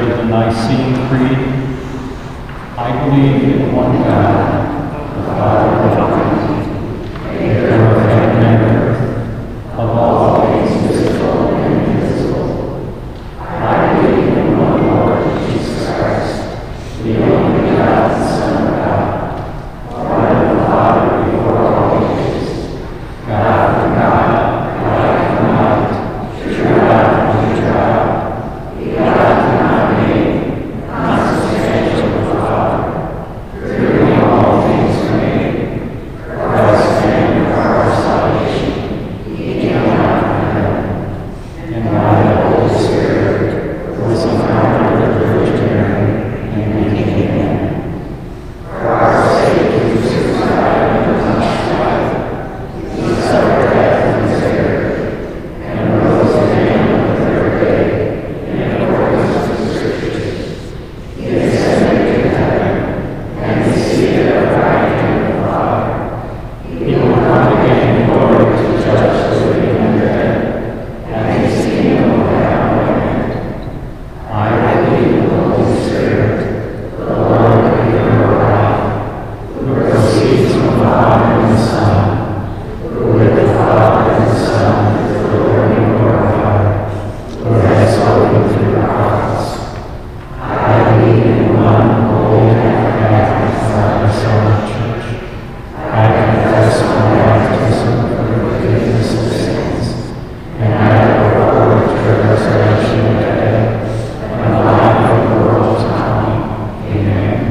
declared in the Nicene Creed, I believe in one God, the Father Almighty, maker of heaven and earth, of all things visible and invisible. I believe in one Lord Jesus Christ, the only begotten Son of God, born of the Father before all ages, God from God, light from light, true God from true God, begotten, not made, consubstantial with the Father, through whom all things were made, Christ man for our salvation, he came down from heaven, and by the Holy Spirit was incarnate of the Virgin Mary, and became man. For our sake he was crucified and crucified. He suffered death and was buried, and rose again on the third day, in accordance with the Scriptures. He ascended to heaven, and is seated at the right hand of the Father. He will come again in glory to judge the living and the dead, and his kingdom will have no end. I believe in the Holy Spirit, the Lord and giver of life, who proceeds from the Father and the Son, who with the Father and the Son is the Lord and glorified, who has spoken through the prophets. I believe in one holy and Catholic Apostolic Church. I confess my baptism for the forgiveness of sins, and I look forward to the resurrection of the dead and the life of the world to come. Amen.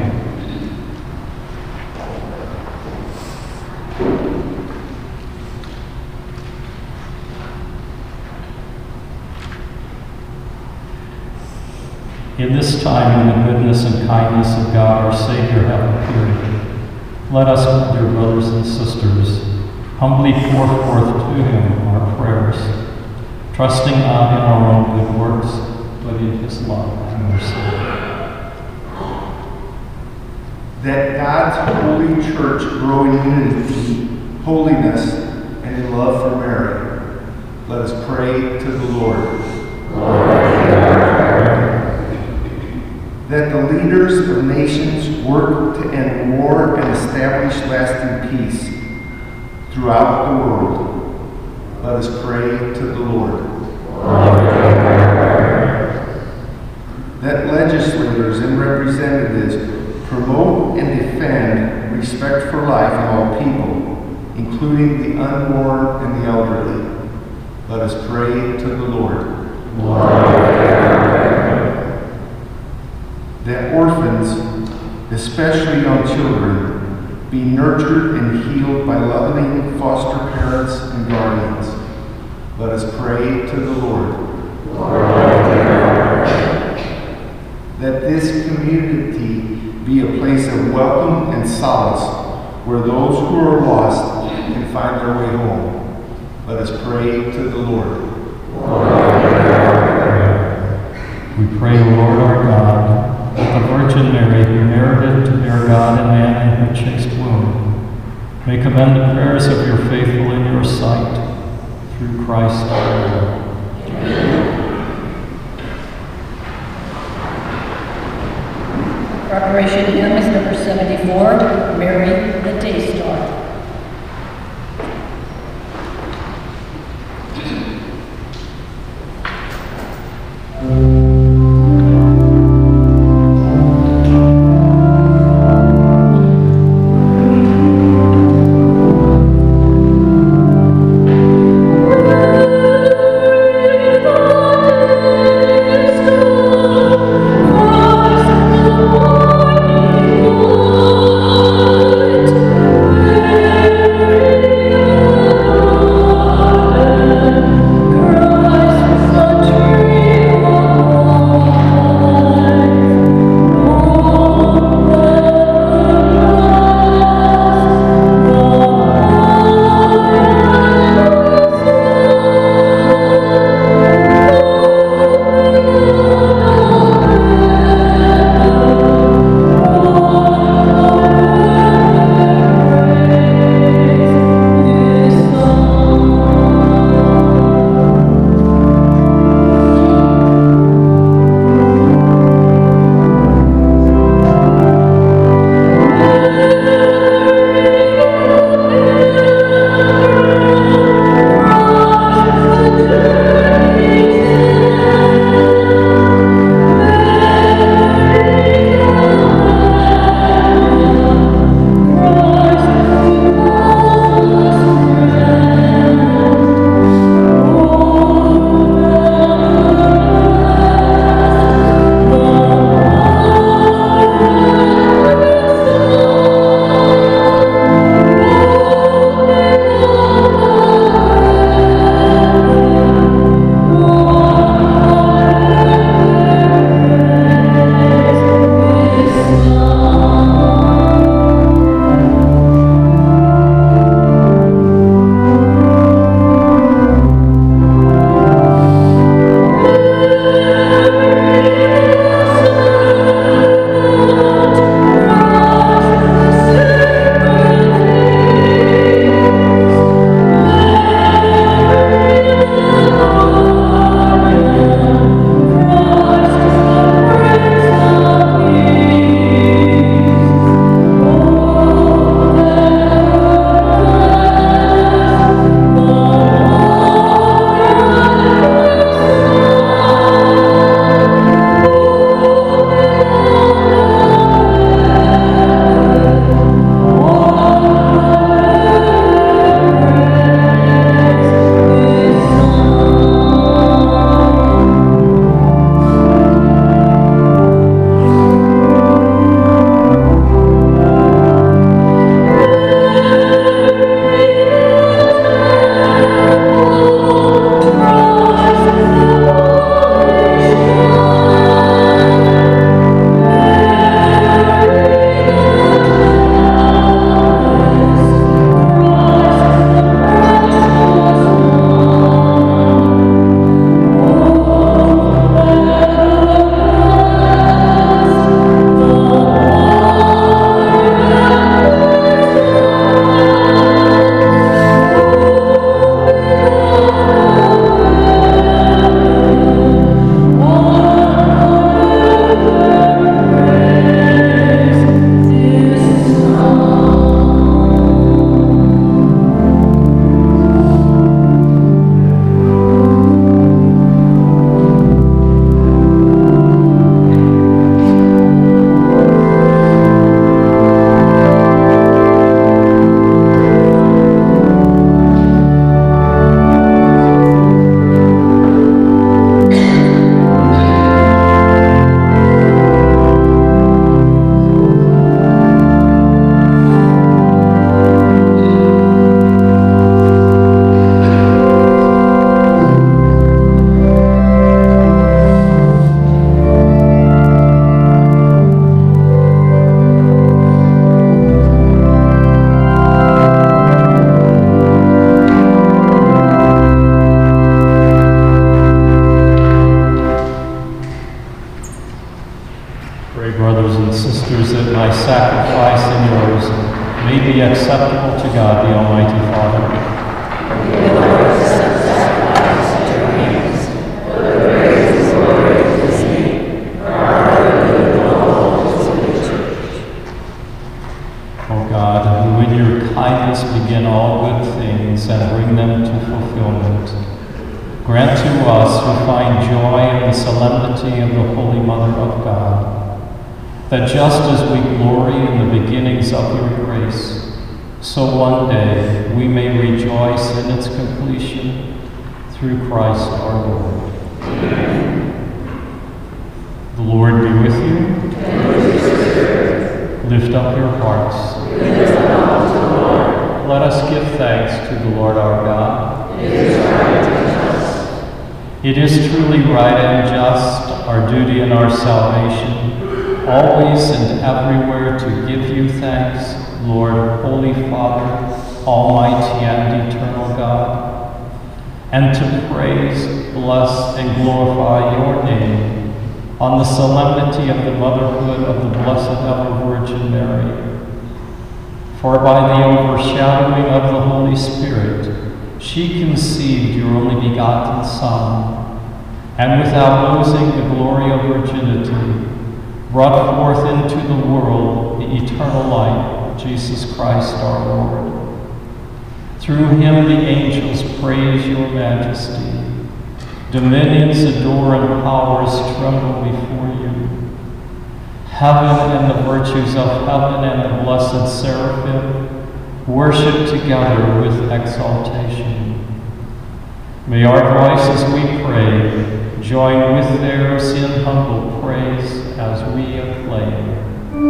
In this time, when the goodness and kindness of God our Savior have appeared, let us, dear brothers and sisters, humbly pour forth to him our prayers, trusting not in our own good works, but in his love and mercy. That God's holy church grow in unity, holiness, and in love for Mary. Let us pray to the Lord. That the leaders of nations work to end war and establish lasting peace throughout the world. Let us pray to the Lord. That legislators and representatives promote and defend respect for life in all people, including the unborn and the elderly. Let us pray to the Lord. That orphans, especially young children, be nurtured and healed by loving foster parents and guardians. Let us pray to the Lord. That this community be a place of welcome and solace, where those who are lost can find their way home. Let us pray to the Lord. We pray, Lord our God, that the Virgin Mary, who merited to bear God and man in her chaste womb, may commend the prayers of your faithful in your sight, through Christ our Lord. Preparation hymns number 74, Mary the Day Star. Thank you. things and bring them to fulfillment. Grant to us who find joy in the solemnity of the Holy Mother of God, that just as we glory in the beginnings of your grace, so one day we may rejoice in its completion through Christ our Lord. The Lord be with you. Lift up your hearts. Let us give thanks to the Lord our God. It is truly right and just, our duty and our salvation, always and everywhere to give you thanks, Lord, Holy Father, Almighty and eternal God, and to praise, bless, and glorify your name on the solemnity of the motherhood of the Blessed Ever Virgin Mary. For by the overshadowing of the Holy Spirit, she conceived your only begotten Son, and without losing the glory of virginity, brought forth into the world the eternal light, Jesus Christ our Lord. Through him the angels praise your majesty. Dominions adore and powers tremble before you. Heaven and the virtues of heaven and the blessed seraphim worship together with exaltation. May our voices, we pray, join with theirs in humble praise as we acclaim.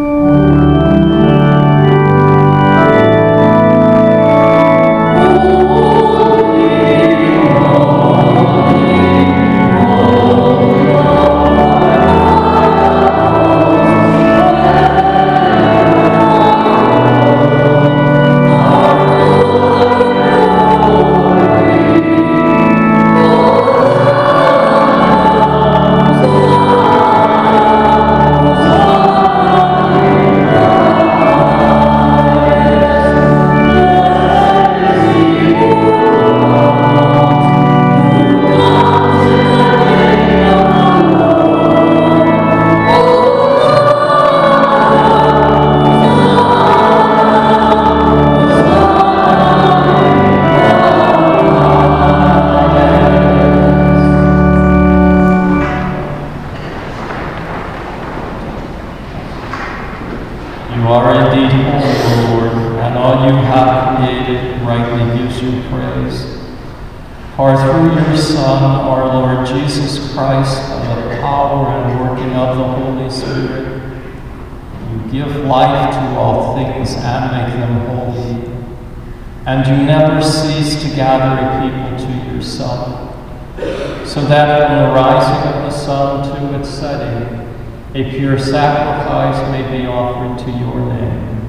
For through your Son, our Lord Jesus Christ, by the power and working of the Holy Spirit, you give life to all things and make them holy. And you never cease to gather a people to yourself, so that from the rising of the sun to its setting, a pure sacrifice may be offered to your name.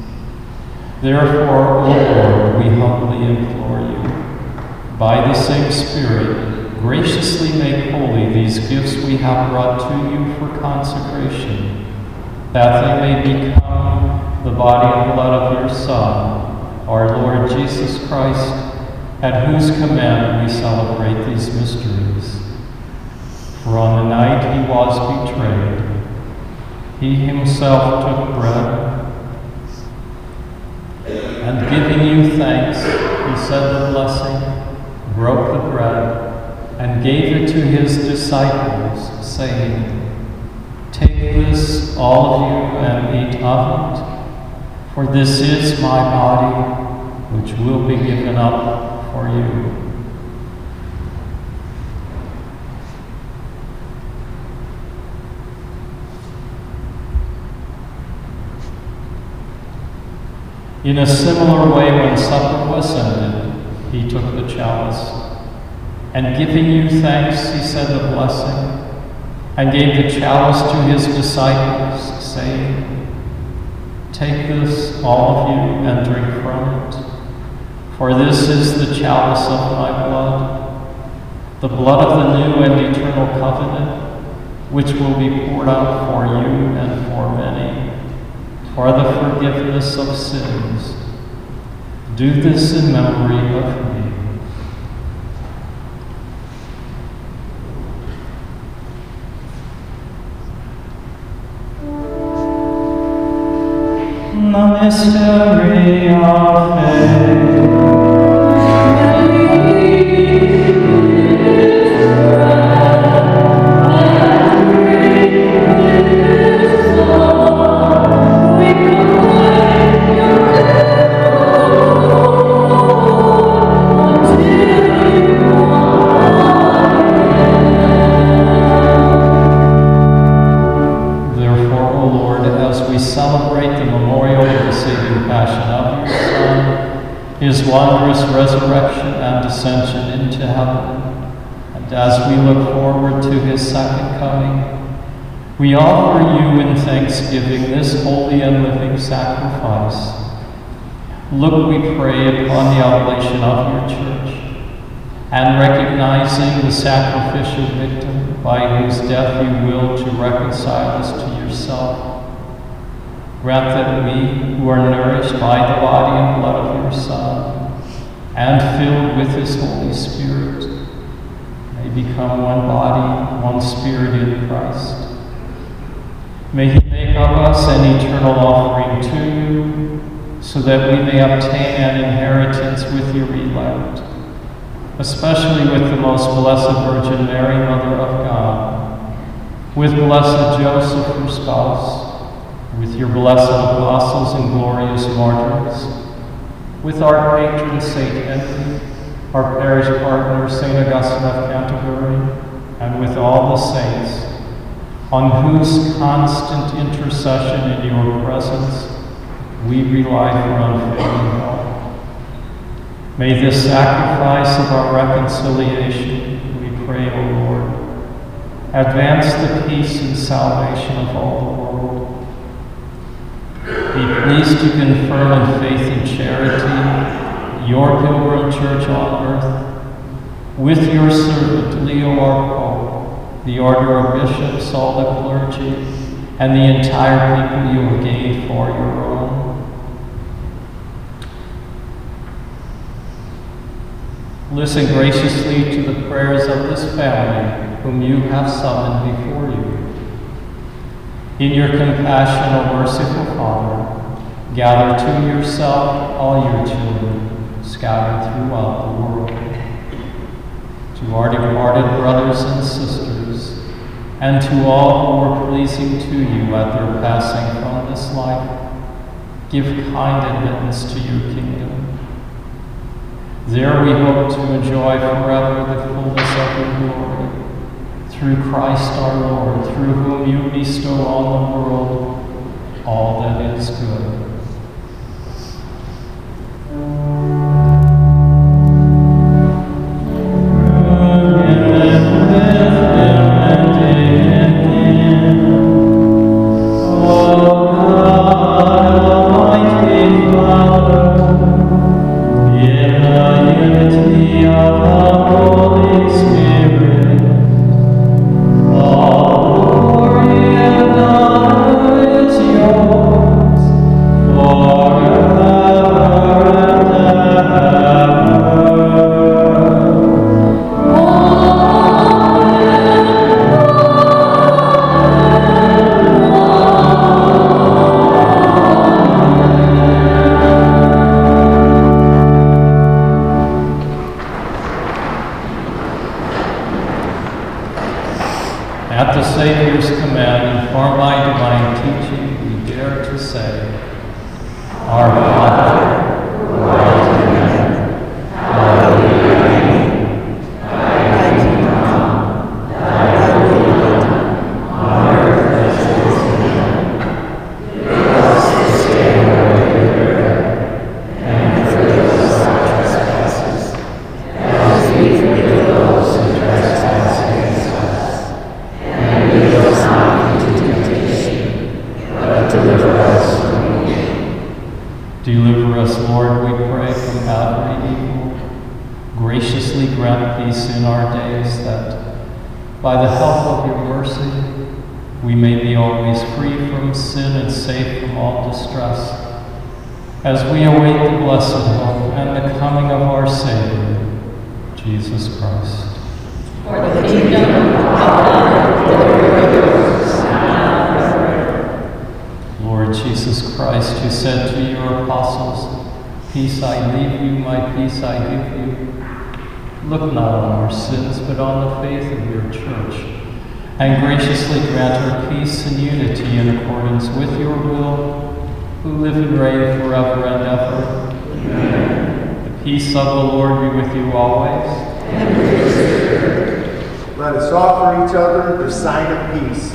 Therefore, O Lord, we humbly implore you, by the same Spirit, graciously make holy these gifts we have brought to you for consecration, that they may become the body and blood of your Son, our Lord Jesus Christ, at whose command we celebrate these mysteries. For on the night he was betrayed, he himself took bread, and giving you thanks, he said the blessing, broke the bread, and gave it to his disciples, saying, "Take this, all of you, and eat of it, for this is my body, which will be given up for you." In a similar way, when supper was ended, he took the chalice, and giving you thanks, he said the blessing, and gave the chalice to his disciples, saying, "Take this, all of you, and drink from it, for this is the chalice of my blood, the blood of the new and eternal covenant, which will be poured out for you and for many, for the forgiveness of sins. Do this in memory of me." The mystery of faith. ascension and descension into heaven. And as we look forward to his second coming, we offer you in thanksgiving this holy and living sacrifice. Look, we pray, upon the oblation of your church, and recognizing the sacrificial victim by whose death you will to reconcile us to yourself. Grant that we, who are nourished by the body and blood of your Son, and filled with his Holy Spirit, may become one body, one spirit in Christ. May he make of us an eternal offering to you, so that we may obtain an inheritance with your elect, especially with the most blessed Virgin Mary, Mother of God, with blessed Joseph, her spouse, with your blessed apostles and glorious martyrs, with our patron Saint Henry, our parish partner Saint Augustine of Canterbury, and with all the saints, on whose constant intercession in your presence we rely for unfailing help. May this sacrifice of our reconciliation, we pray, O Lord, advance the peace and salvation of all the world. Be pleased to confirm in faith and charity your pilgrim church on earth, with your servant Leo our Pope, the order of bishops, all the clergy, and the entire people you have gained for your own. Listen graciously to the prayers of this family whom you have summoned before you. In your compassion, O merciful Father, gather to yourself all your children scattered throughout the world. To our departed brothers and sisters, and to all who are pleasing to you at their passing from this life, give kind admittance to your kingdom. There we hope to enjoy forever the fullness of your glory. Through Christ our Lord, through whom you bestow on the world all that is good. At the Savior's command, and for my divine teaching, we dare to say, Our Father, who art in heaven, hallowed be thy name. Thy kingdom come, thy will be done, on earth as it is in heaven. Give us this day our daily bread, and forgive us our trespasses, as we forgive those who trespass against us. And lead us not into temptation, but deliver us from evil. Deliver us, Lord, we pray, from every evil. Graciously grant peace in our days, that, by the help of your mercy, we may be always free from sin and safe from all distress, as we await the blessed hope and the coming of our Savior, Jesus Christ. For the kingdom, the power, and the glory are yours, now and forever. Lord Jesus Christ, who said to your apostles, Peace I leave you, my peace I give you, look not on our sins, but on the faith of your church, and graciously grant her peace and unity in accordance with your will, who live and reign forever and ever. Amen. The peace of the Lord be with you always. And with your spirit. Let us offer each other the sign of peace.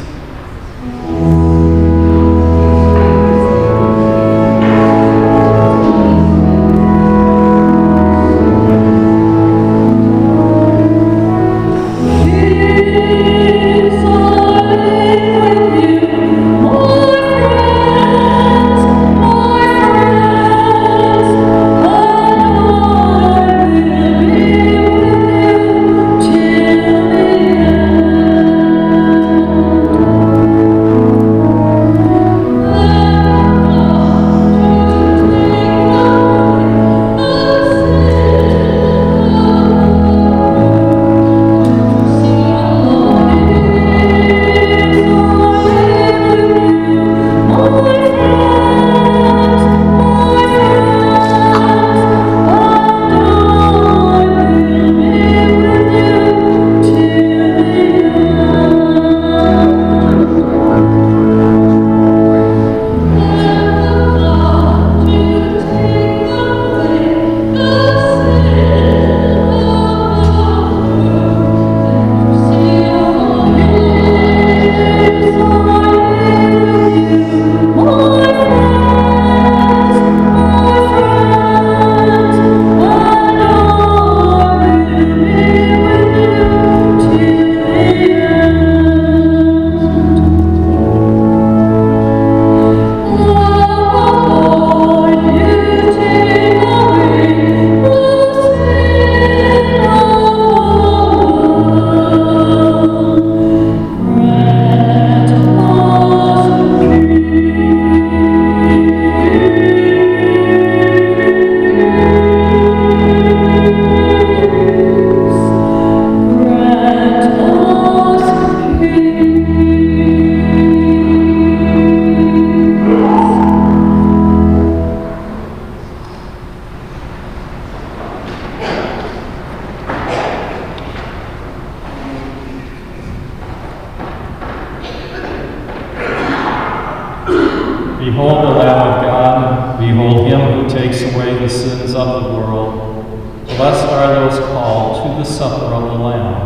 takes away the sins of the world. Blessed are those called to the supper of the Lamb.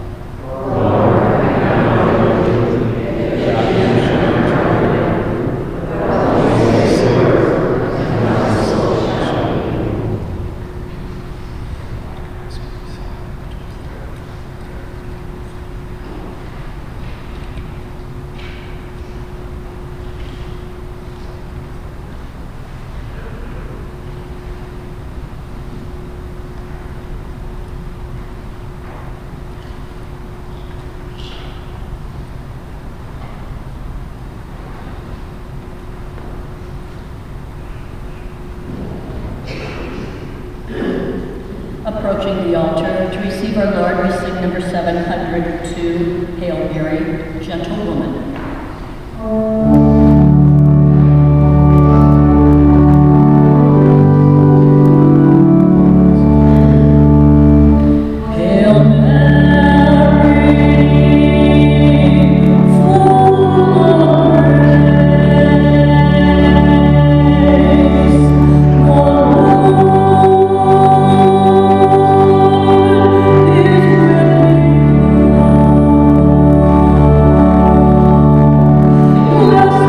Approaching the altar to receive our Lord, we sing number 702, Hail Mary, Gentle Woman. Blessed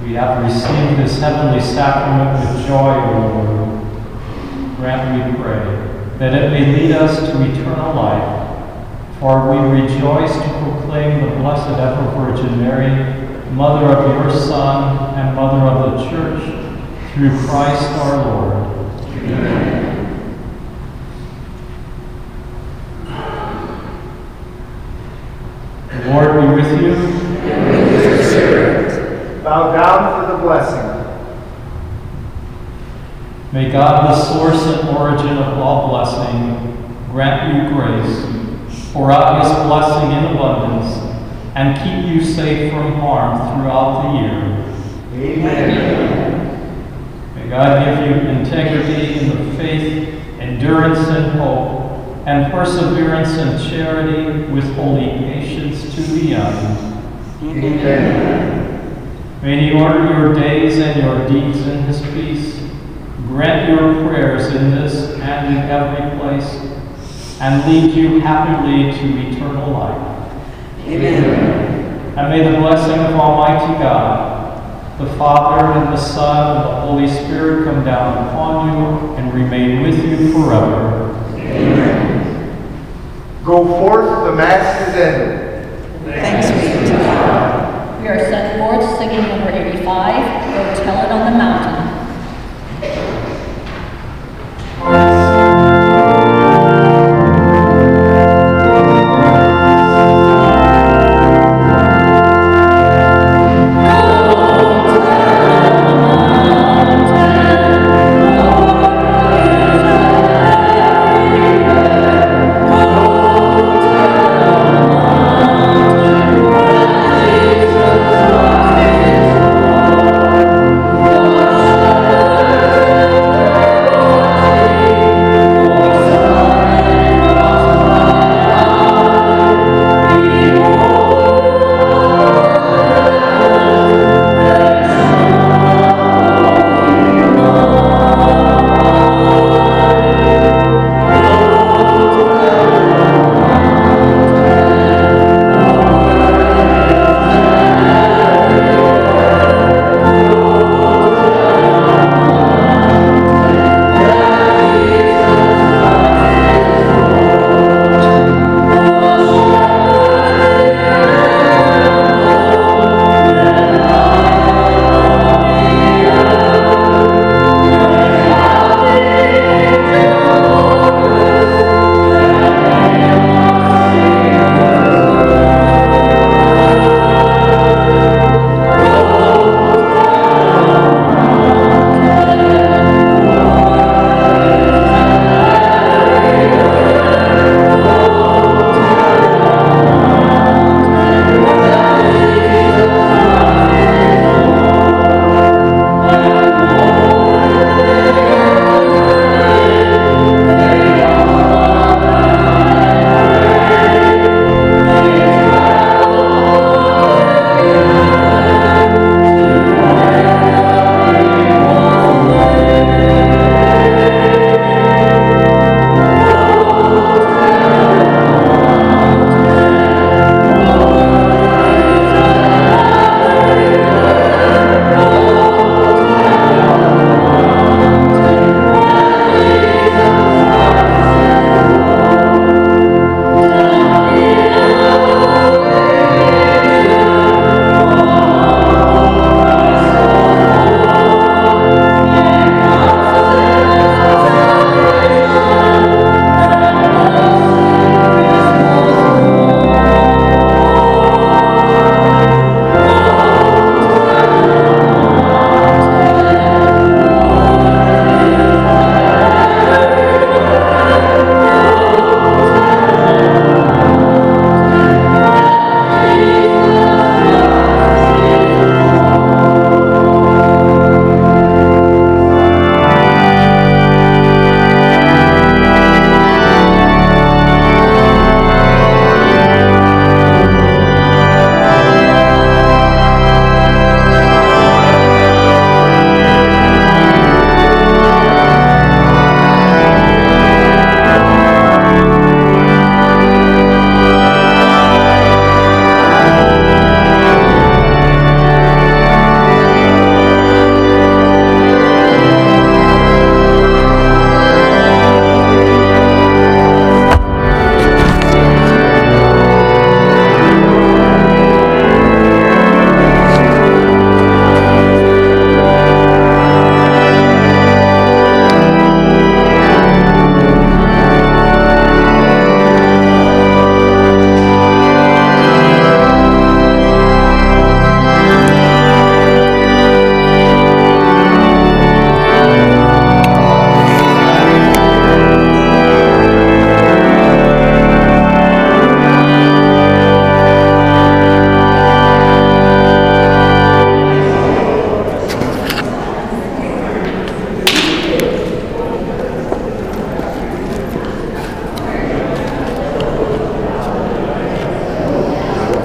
We have received this heavenly sacrament with joy, O Lord. Grant, we pray, that it may lead us to eternal life. For we rejoice to proclaim the Blessed Ever Virgin Mary, Mother of your Son and Mother of the Church, through Christ our Lord. Amen. The Lord be with you. And with your spirit. Bow down for the blessing. May God, the source and origin of all blessing, grant you grace, pour out his blessing in abundance, and keep you safe from harm throughout the year. Amen. May God give you integrity in the faith, endurance in hope, and perseverance in charity with holy patience to the end. Amen. May he order your days and your deeds in his peace, grant your prayers in this and in every place, and lead you happily to eternal life. Amen. And may the blessing of Almighty God, the Father, and the Son, and the Holy Spirit come down upon you and remain with you forever. Amen. Go forth, the Mass is ended. Thanks be to God. We are sent forth singing number 85, Go Tell It on the Mountain.